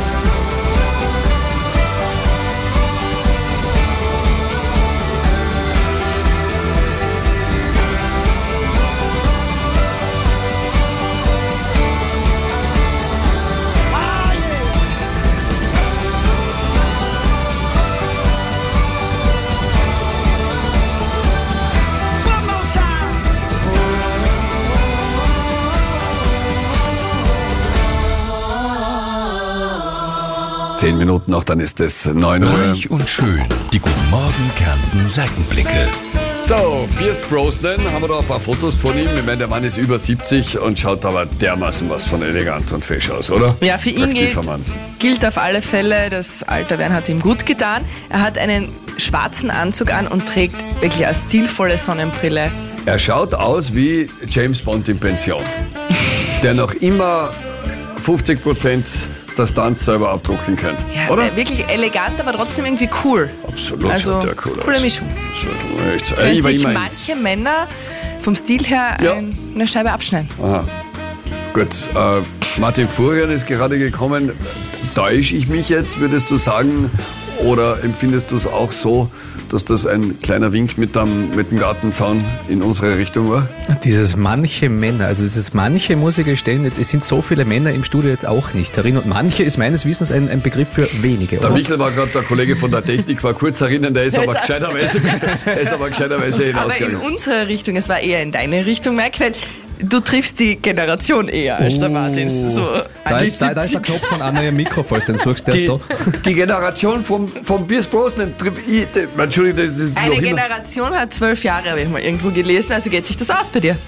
S1: 10 Minuten noch, dann ist es 9 Uhr.
S15: Reich und schön. Die Guten Morgen Kärnten Seitenblicke.
S1: So, Pierce Brosnan, haben wir da ein paar Fotos von ihm. Ich meine, der Mann ist über 70 und schaut aber dermaßen was von elegant und fesch aus, oder?
S6: Ja, für ihn
S1: Aktiver Mann.
S6: gilt auf alle Fälle, das Alterwerden hat ihm gut getan. Er hat einen schwarzen Anzug an und trägt wirklich eine stilvolle Sonnenbrille.
S1: Er schaut aus wie James Bond in Pension, der noch immer 50% der Stunts selber abdrucken könnte,
S6: Ja,
S1: oder?
S6: wirklich elegant, aber trotzdem irgendwie cool.
S1: Absolut,
S6: Also,
S1: schaut der cool
S6: coole
S1: aus.
S6: Mischung.
S1: So, echt.
S6: Können
S1: Ich war
S6: sich
S1: immer
S6: manche Männer vom Stil her eine Scheibe abschneiden.
S1: Aha. Gut, Martin Furian ist gerade gekommen. Täusche ich mich jetzt, würdest du sagen? Oder empfindest du es auch so, dass das ein kleiner Wink mit dem Gartenzaun in unsere Richtung war?
S7: Dieses manche Männer, also dieses manche muss ich gestehen, es sind so viele Männer im Studio jetzt auch nicht darin. Und manche ist meines Wissens ein Begriff für wenige,
S1: Der
S7: oder?
S1: Michel war gerade der Kollege von der Technik, war kurz erinnern, der ist aber gescheiterweise
S6: Aber in
S1: hinausgegangen.
S6: unsere Richtung, es war eher in deine Richtung, Mike, weil du triffst die Generation eher als der Martin. So
S7: Da ist der Knopf von Anna im Mikro, falls du den suchst, der ist da.
S1: Die Generation von Pierce Brosnan, Entschuldigung, das ist
S6: Eine
S1: noch immer...
S6: Generation hat 12 Jahre, habe ich mal irgendwo gelesen, also geht sich das aus bei dir.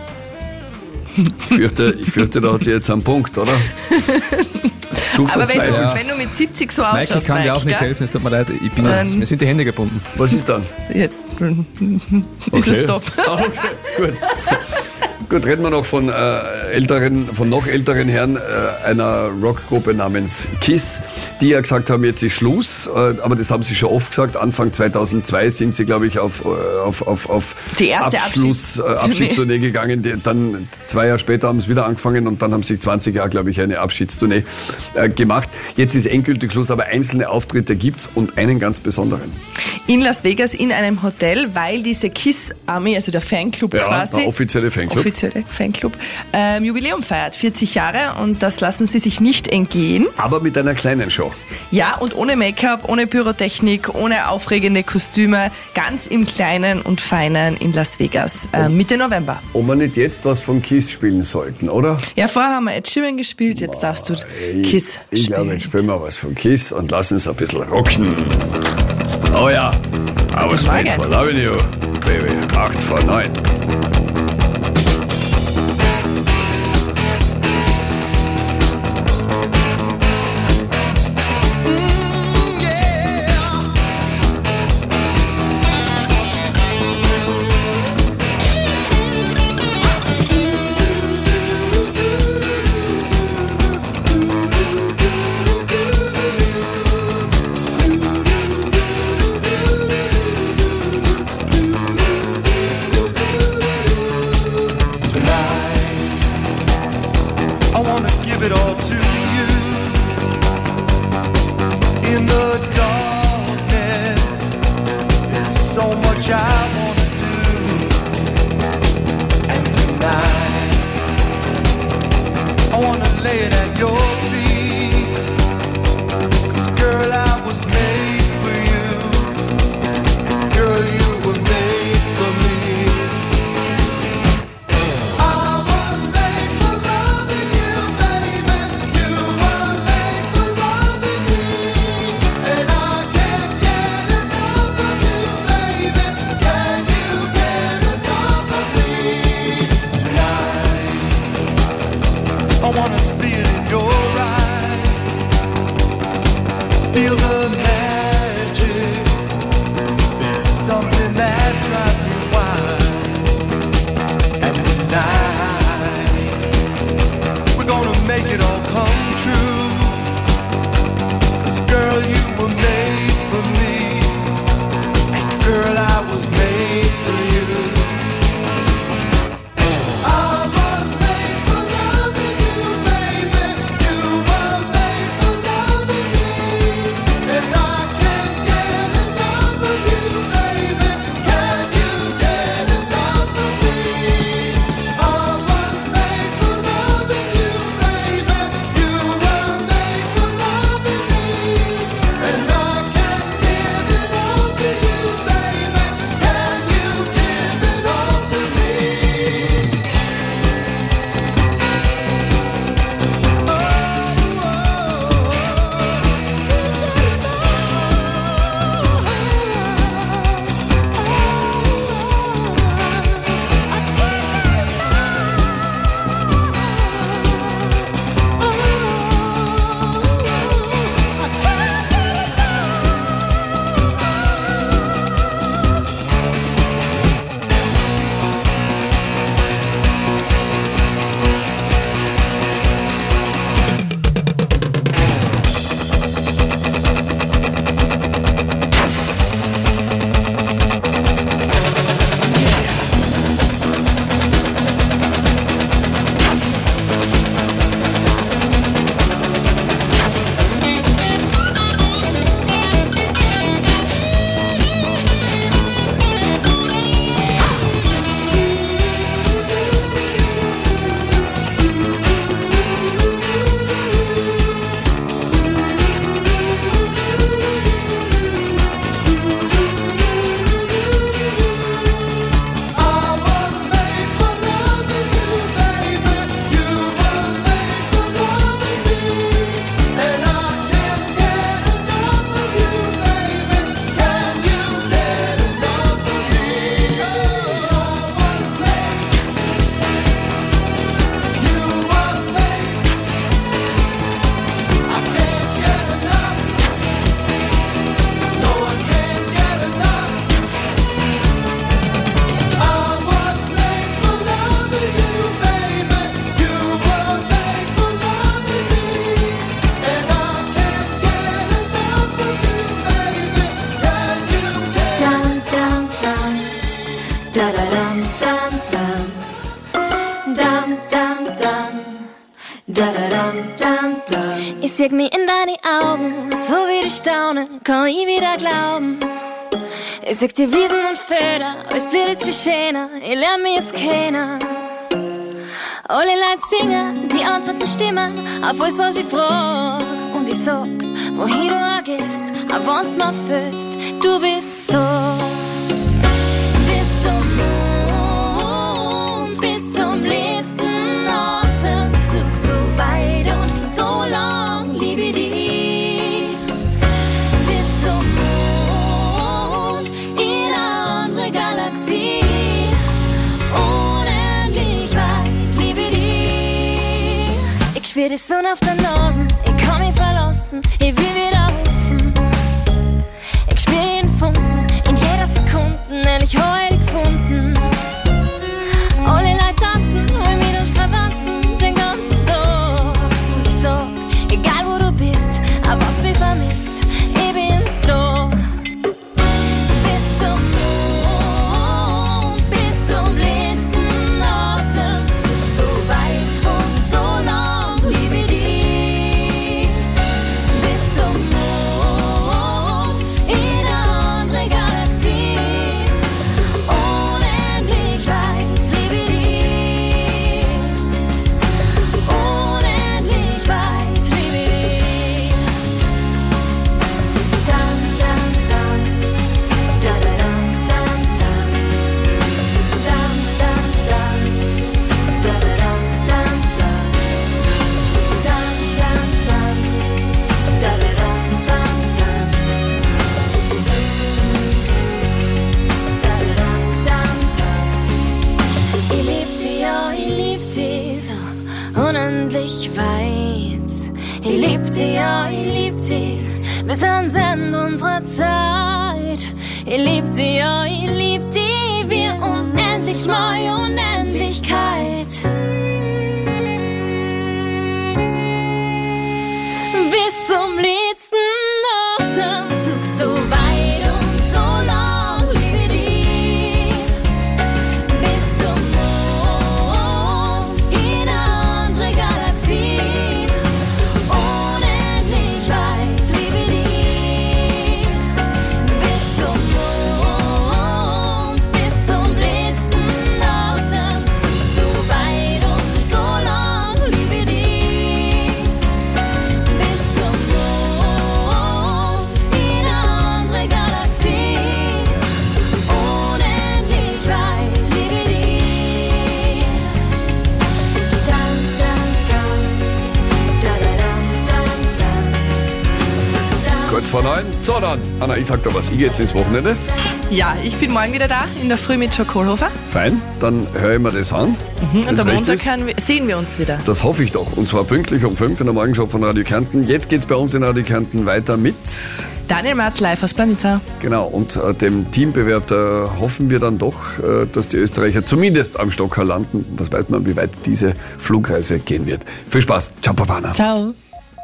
S1: Ich fürchte, da hat sie jetzt einen Punkt, oder?
S6: Aber wenn du mit 70 so ausschaust,
S7: Mike, ich kann dir auch nicht
S6: gell?
S7: helfen, es tut mir leid, mir sind die Hände gebunden.
S1: Was ist dann?
S6: Ja, ist es top.
S1: Okay, gut. Gut, reden wir noch von noch älteren Herren einer Rockgruppe namens KISS, die ja gesagt haben, jetzt ist Schluss, aber das haben sie schon oft gesagt. Anfang 2002 sind sie, glaube ich, auf
S6: die erste
S1: Abschiedstournee gegangen. Dann 2 Jahre später haben sie wieder angefangen und dann haben sie 20 Jahre, glaube ich, eine Abschiedstournee gemacht. Jetzt ist endgültig Schluss, aber einzelne Auftritte gibt's und einen ganz besonderen.
S6: In Las Vegas in einem Hotel, weil diese KISS-Army, also der Fanclub quasi,
S1: der offizielle
S6: Fanclub, Jubiläum feiert, 40 Jahre, und das lassen sie sich nicht entgehen.
S1: Aber mit einer kleinen Show.
S6: Ja, und ohne Make-up, ohne Pyrotechnik, ohne aufregende Kostüme, ganz im Kleinen und Feinen in Las Vegas, Mitte November.
S1: Ob wir nicht jetzt was von KISS spielen sollten, oder?
S6: Ja, vorher haben wir Ed Sheeran gespielt, jetzt darfst du KISS
S1: Ich glaube, jetzt spielen wir was von KISS und lassen es ein bisschen rocken. Oh ja, I was made for loving you, baby, 8 vor 9.
S12: I wanna see it in your eyes.
S13: Da da dam dam dam. Dam dam dam. Da da dam dam dam. Ich sieg mich in deine Augen, so wie die staunen, kann ich wieder glauben. Ich sag dir Wiesen und Felder, alles bleibt jetzt viel schöner, ich lern mich jetzt kennen. Alle Leute singen, die Antworten stimmen, auf alles, was ich frag. Und ich sag, wohin du auch gehst, auch wenn's mir fühlst, du bist da. Bis zum Mond, bis zum letzten Atemzug, so weit und so lang liebe ich dich. Bis zum Mond, in eine andere Galaxie, unendlich weit liebe ich dich. Ich spür die Sonne auf der Nase, ich kann mich verlassen, ich will wieder rufen. Ich spür jeden Funken, in jeder Sekunde, endlich heute gefunden. Alle Leute tanzen, wollen mich durch Strapazen, den ganzen Tag. Und ich sag, egal wo du bist, aber was mich vermisst, ich bin da. Bis zum Mond, bis zum letzten Atemzug, so weit und so lang liebe ich dich. Bis zum Mond, in eine andere Galaxie, unendlich weit liebe ich dich. Unendlich weit liebe ich dich. Dam dam dam, da da dam dam dam. Dam dam dam, da da dam dam dam. Dam dam dam, da da dam dam dam. Da da dam dam dam. Ich lieb dich, ja, ich lieb dich so unendlich weit. Ich lieb dich, ja, ich lieb dich bis ans Ende unserer Zeit. Ich lieb dich, ja, ich lieb dich, wir unendlich mal Unendlichkeit. Bis zum letzten Atemzug, so weit und so lang liebe ich dich. Bis zum Mond, in eine andere Galaxie, unendlich weit liebe ich dich. Bis zum Mond, bis zum letzten Atemzug, so weit und so lang liebe ich dich. Bis zum Mond, in eine andere Galaxie, unendlich weit liebe ich dich. Dam dam dam, da da dam dam dam.
S1: Kurz vor 9. So dann, Anna, ich sag da was. Ich geh jetzt ins Wochenende.
S6: Ja, ich bin morgen wieder da, in der Früh mit Joe Kohlhofer.
S1: Fein, dann höre ich mir das an.
S6: Und
S1: Wenn's
S6: am
S1: recht
S6: Montag
S1: ist.
S6: sehen wir uns wieder.
S1: Das hoffe ich doch. Und zwar pünktlich um 5 in der Morgenshow von Radio Kärnten. Jetzt geht's bei uns in Radio Kärnten weiter mit...
S6: Daniel Matt live aus Planica.
S1: Genau, und dem Teambewerb, da hoffen wir dann doch, dass die Österreicher zumindest am Stocker landen. Was weiß man, wie weit diese Flugreise gehen wird. Viel Spaß. Ciao, Papana.
S6: Ciao.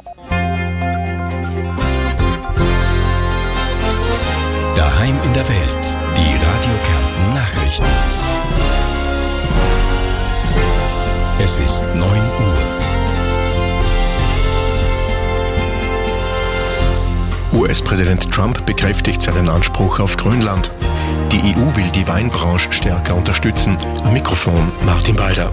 S15: Daheim in der Welt. Die Radio Kärnten Nachrichten. Es ist 9 Uhr. US-Präsident Trump bekräftigt seinen Anspruch auf Grönland. Die EU will die Weinbranche stärker unterstützen. Am Mikrofon Martin Balder.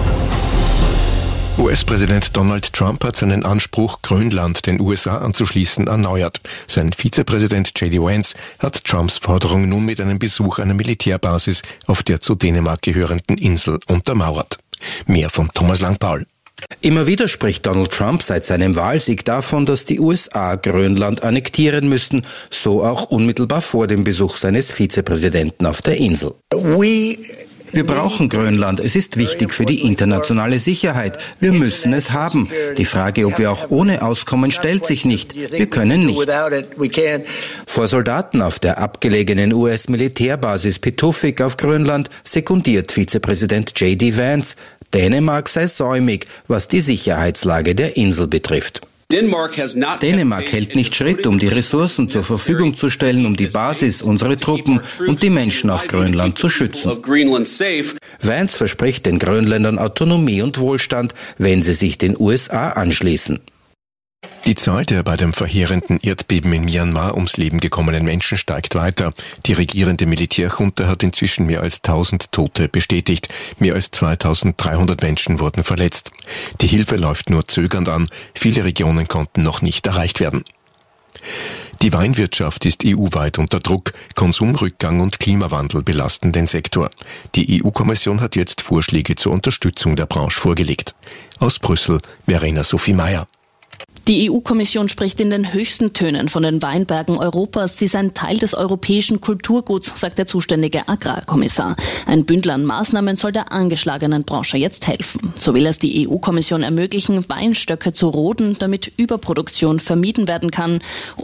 S15: US-Präsident Donald Trump hat seinen Anspruch, Grönland den USA anzuschließen, erneuert. Sein Vizepräsident J.D. Vance hat Trumps Forderung nun mit einem Besuch einer Militärbasis auf der zu Dänemark gehörenden Insel untermauert. Mehr von Thomas Langpaul.
S8: Immer wieder spricht Donald Trump seit seinem Wahlsieg davon, dass die USA Grönland annektieren müssten, so auch unmittelbar vor dem Besuch seines Vizepräsidenten auf der Insel. Wir brauchen Grönland. Es ist wichtig für die internationale Sicherheit. Wir müssen es haben. Die Frage, ob wir auch ohne auskommen, stellt sich nicht. Wir können nicht. Vor Soldaten auf der abgelegenen US-Militärbasis Pituffik auf Grönland sekundiert Vizepräsident J.D. Vance. Dänemark sei säumig, was die Sicherheitslage der Insel betrifft. Dänemark hält nicht Schritt, um die Ressourcen zur Verfügung zu stellen, um die Basis, unsere Truppen und die Menschen auf Grönland zu schützen. Vance verspricht den Grönländern Autonomie und Wohlstand, wenn sie sich den USA anschließen.
S15: Die Zahl der bei dem verheerenden Erdbeben in Myanmar ums Leben gekommenen Menschen steigt weiter. Die regierende Militärjunta hat inzwischen mehr als 1000 Tote bestätigt. Mehr als 2300 Menschen wurden verletzt. Die Hilfe läuft nur zögernd an. Viele Regionen konnten noch nicht erreicht werden. Die Weinwirtschaft ist EU-weit unter Druck. Konsumrückgang und Klimawandel belasten den Sektor. Die EU-Kommission hat jetzt Vorschläge zur Unterstützung der Branche vorgelegt. Aus Brüssel, Verena Sophie Meyer.
S9: Die EU-Kommission spricht in den höchsten Tönen von den Weinbergen Europas. Sie seien Teil des europäischen Kulturguts, sagt der zuständige Agrarkommissar. Ein Bündel an Maßnahmen soll der angeschlagenen Branche jetzt helfen. So will es die EU-Kommission ermöglichen, Weinstöcke zu roden, damit Überproduktion vermieden werden kann.